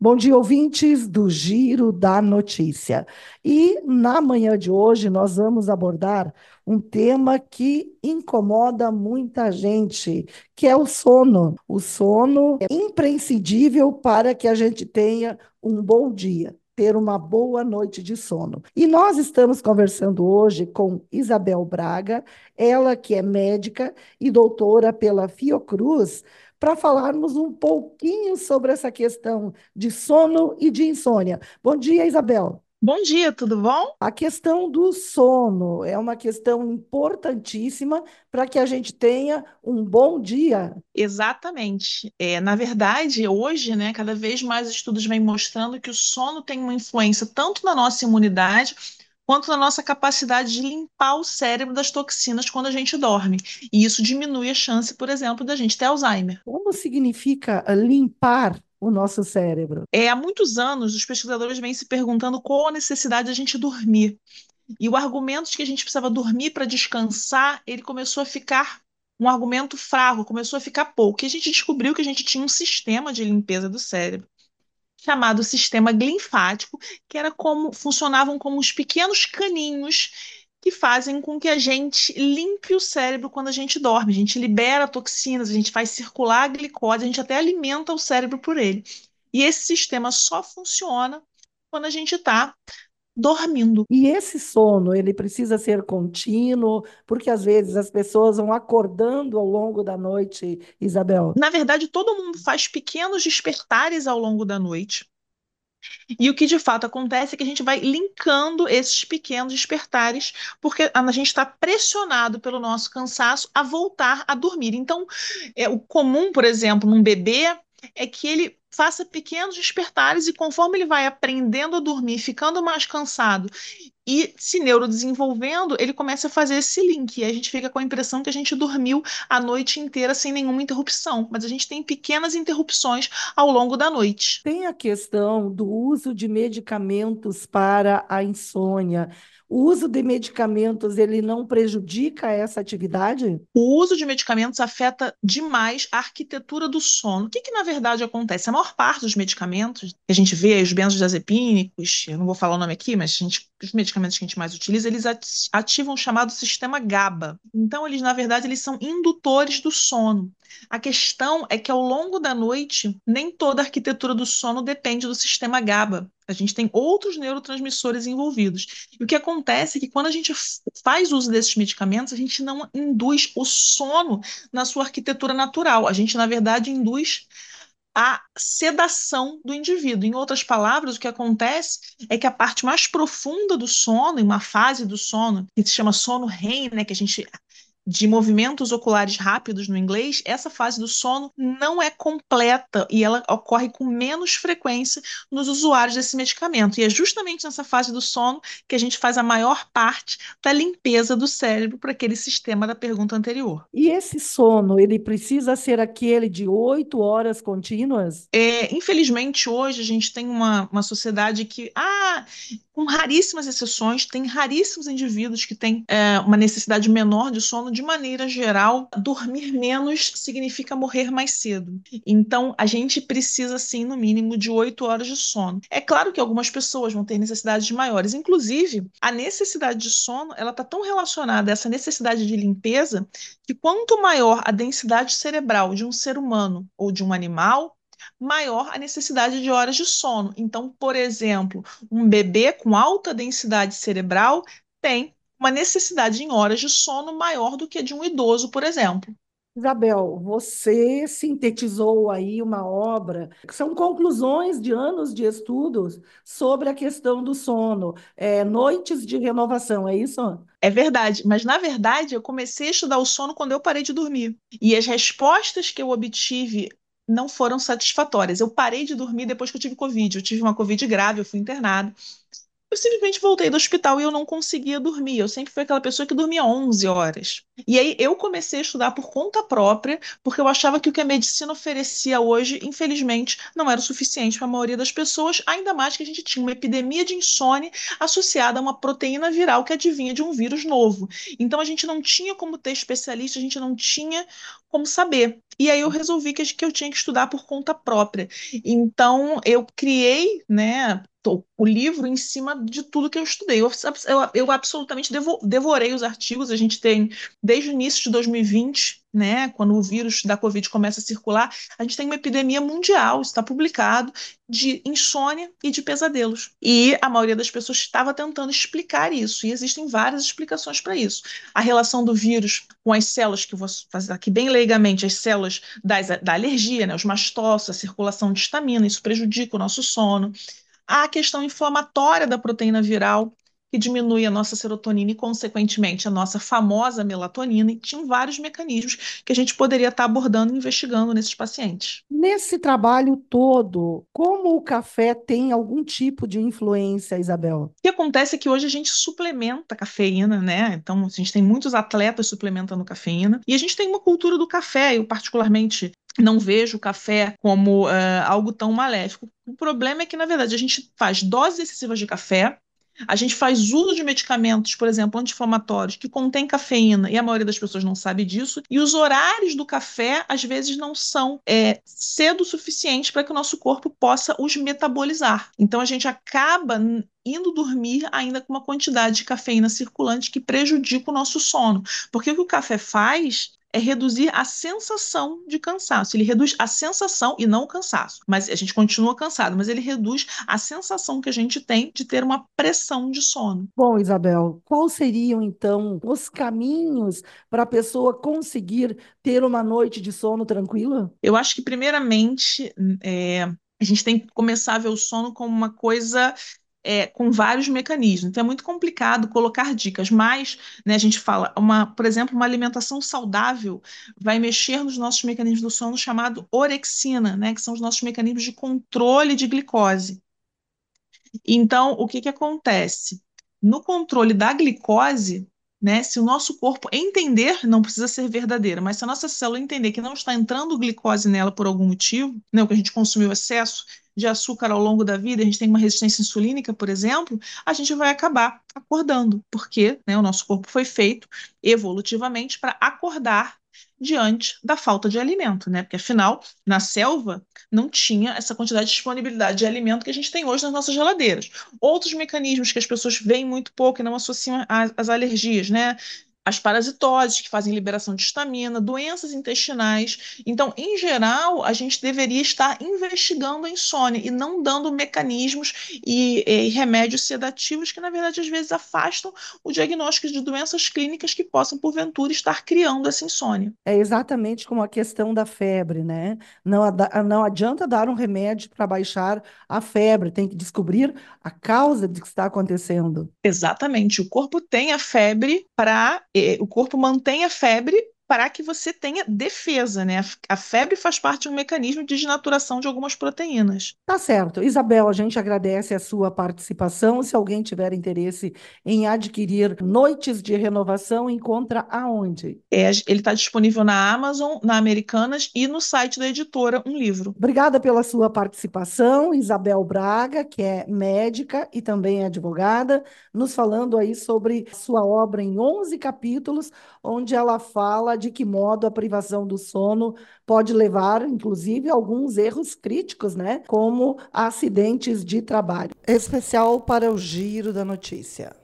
Bom dia, ouvintes do Giro da Notícia. E na manhã de hoje nós vamos abordar um tema que incomoda muita gente, que é o sono. O sono é imprescindível para que a gente tenha um bom dia, ter uma boa noite de sono. E nós estamos conversando hoje com Isabel Braga, ela que é médica e doutora pela Fiocruz, para falarmos um pouquinho sobre essa questão de sono e de insônia. Bom dia, Isabel. Bom dia, tudo bom? A questão do sono é uma questão importantíssima para que a gente tenha um bom dia. Exatamente. Na verdade, hoje, né, cada vez mais estudos vêm mostrando que o sono tem uma influência tanto na nossa imunidade quanto na nossa capacidade de limpar o cérebro das toxinas quando a gente dorme. E isso diminui a chance, por exemplo, da gente ter Alzheimer. Como significa limpar o nosso cérebro? Há muitos anos, os pesquisadores vêm se perguntando qual a necessidade da gente dormir. E o argumento de que a gente precisava dormir para descansar, ele começou a ficar um argumento fraco, começou a ficar pouco. E a gente descobriu que a gente tinha um sistema de limpeza do cérebro chamado sistema linfático, que era como funcionavam como os pequenos caninhos que fazem com que a gente limpe o cérebro quando a gente dorme. A gente libera toxinas, a gente faz circular a glicose, a gente até alimenta o cérebro por ele. E esse sistema só funciona quando a gente está dormindo. E esse sono, ele precisa ser contínuo, porque às vezes as pessoas vão acordando ao longo da noite, Isabel. Na verdade, todo mundo faz pequenos despertares ao longo da noite. E o que de fato acontece é que a gente vai linkando esses pequenos despertares, porque a gente está pressionado pelo nosso cansaço a voltar a dormir. Então, o comum, por exemplo, num bebê, é que ele faça pequenos despertares e conforme ele vai aprendendo a dormir, ficando mais cansado e se neurodesenvolvendo, ele começa a fazer esse link. E a gente fica com a impressão que a gente dormiu a noite inteira sem nenhuma interrupção. Mas a gente tem pequenas interrupções ao longo da noite. Tem a questão do uso de medicamentos para a insônia. O uso de medicamentos, ele não prejudica essa atividade? O uso de medicamentos afeta demais a arquitetura do sono. O que na verdade acontece? A maior parte dos medicamentos que a gente vê, os benzodiazepínicos, eu não vou falar o nome aqui, mas os medicamentos que a gente mais utiliza, eles ativam o chamado sistema GABA. Então, eles, na verdade, eles são indutores do sono. A questão é que ao longo da noite, nem toda a arquitetura do sono depende do sistema GABA. A gente tem outros neurotransmissores envolvidos. E o que acontece é que quando a gente faz uso desses medicamentos, a gente não induz o sono na sua arquitetura natural. A gente, na verdade, induz a sedação do indivíduo. Em outras palavras, o que acontece é que a parte mais profunda do sono, em uma fase do sono, que se chama sono REM, né, que a gente de movimentos oculares rápidos no inglês, essa fase do sono não é completa e ela ocorre com menos frequência nos usuários desse medicamento. E é justamente nessa fase do sono que a gente faz a maior parte da limpeza do cérebro para aquele sistema da pergunta anterior. E esse sono, ele precisa ser aquele de 8 horas contínuas? Infelizmente, hoje a gente tem uma sociedade que, com raríssimas exceções, tem raríssimos indivíduos que têm uma necessidade menor de sono. De maneira geral, dormir menos significa morrer mais cedo. Então, a gente precisa, sim, no mínimo, de 8 horas de sono. É claro que algumas pessoas vão ter necessidades maiores. Inclusive, a necessidade de sono, ela está tão relacionada a essa necessidade de limpeza que quanto maior a densidade cerebral de um ser humano ou de um animal, maior a necessidade de horas de sono. Então, por exemplo, um bebê com alta densidade cerebral tem uma necessidade em horas de sono maior do que a de um idoso, por exemplo. Isabel, você sintetizou aí uma obra, que são conclusões de anos de estudos sobre a questão do sono, noites de renovação, é isso? É verdade, mas na verdade eu comecei a estudar o sono quando eu parei de dormir. E as respostas que eu obtive não foram satisfatórias. Eu parei de dormir depois que eu tive Covid. Eu tive uma Covid grave, eu fui internada. Eu simplesmente voltei do hospital e eu não conseguia dormir. Eu sempre fui aquela pessoa que dormia 11 horas. E aí eu comecei a estudar por conta própria, porque eu achava que o que a medicina oferecia hoje, infelizmente, não era o suficiente para a maioria das pessoas, ainda mais que a gente tinha uma epidemia de insônia associada a uma proteína viral que adivinha de um vírus novo. Então a gente não tinha como ter especialista, a gente não tinha como saber. E aí eu resolvi que eu tinha que estudar por conta própria. Então eu criei, né, o livro em cima de tudo que eu estudei. Eu absolutamente devorei os artigos. A gente tem, desde o início de 2020, né, quando o vírus da Covid começa a circular, a gente tem uma epidemia mundial, isso está publicado, de insônia e de pesadelos. E a maioria das pessoas estava tentando explicar isso, e existem várias explicações para isso. A relação do vírus com as células, que eu vou fazer aqui bem leigamente, as células da alergia, né, os mastócitos, a circulação de histamina, isso prejudica o nosso sono. Há a questão inflamatória da proteína viral, que diminui a nossa serotonina e, consequentemente, a nossa famosa melatonina, e tinham vários mecanismos que a gente poderia estar abordando e investigando nesses pacientes. Nesse trabalho todo, como o café tem algum tipo de influência, Isabel? O que acontece é que hoje a gente suplementa cafeína, né? Então, a gente tem muitos atletas suplementando cafeína, e a gente tem uma cultura do café. Eu, particularmente, não vejo o café como algo tão maléfico. O problema é que, na verdade, a gente faz doses excessivas de café, a gente faz uso de medicamentos, por exemplo, anti-inflamatórios, que contêm cafeína, e a maioria das pessoas não sabe disso, e os horários do café, às vezes, não são cedo o suficiente para que o nosso corpo possa os metabolizar. Então, a gente acaba indo dormir ainda com uma quantidade de cafeína circulante que prejudica o nosso sono. Porque o que o café faz é reduzir a sensação de cansaço. Ele reduz a sensação e não o cansaço. Mas a gente continua cansado, mas ele reduz a sensação que a gente tem de ter uma pressão de sono. Bom, Isabel, quais seriam então os caminhos para a pessoa conseguir ter uma noite de sono tranquila? Eu acho que, primeiramente, a gente tem que começar a ver o sono como uma coisa com vários mecanismos. Então, é muito complicado colocar dicas, mas, né, a gente fala, por exemplo, uma alimentação saudável vai mexer nos nossos mecanismos do sono chamado orexina, né, que são os nossos mecanismos de controle de glicose. Então, o que que acontece? No controle da glicose, né, se o nosso corpo entender, não precisa ser verdadeira, mas se a nossa célula entender que não está entrando glicose nela por algum motivo, né, que a gente consumiu excesso de açúcar ao longo da vida, a gente tem uma resistência insulínica, por exemplo, a gente vai acabar acordando, porque, né, o nosso corpo foi feito evolutivamente para acordar diante da falta de alimento, né? Porque afinal, na selva, não tinha essa quantidade de disponibilidade de alimento que a gente tem hoje nas nossas geladeiras. Outros mecanismos que as pessoas veem muito pouco e não associam às alergias, né? As parasitoses, que fazem liberação de histamina, doenças intestinais. Então, em geral, a gente deveria estar investigando a insônia e não dando mecanismos e remédios sedativos que, na verdade, às vezes afastam o diagnóstico de doenças clínicas que possam, porventura, estar criando essa insônia. É exatamente como a questão da febre, né? Não adianta dar um remédio para baixar a febre, tem que descobrir a causa do que está acontecendo. Exatamente. O corpo tem a febre o corpo mantém a febre para que você tenha defesa, né? A febre faz parte de um mecanismo de desnaturação de algumas proteínas. Tá certo. Isabel, a gente agradece a sua participação. Se alguém tiver interesse em adquirir Noites de Renovação, encontra aonde? Ele está disponível na Amazon, na Americanas e no site da editora Um Livro. Obrigada pela sua participação, Isabel Braga, que é médica e também é advogada, nos falando aí sobre sua obra em 11 capítulos, onde ela fala de que modo a privação do sono pode levar, inclusive, a alguns erros críticos, né? Como acidentes de trabalho. Especial para o Giro da Notícia.